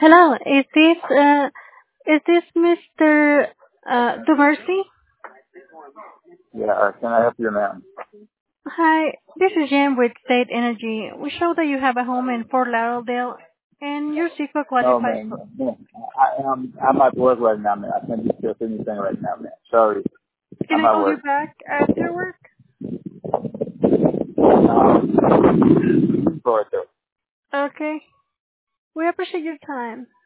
Hello, is this Mr. Dumercy? Yeah, can I help you, ma'am? Hi, this is Jen with State Energy. We show that you have a home in Fort Lauderdale, and your CEQA No, qualifies ma'am. for. No. I'm at work right now, man. I can't discuss anything right now, man. Sorry. Can I'm I at call you work. back after work? Go ahead, though. Okay. We appreciate your time.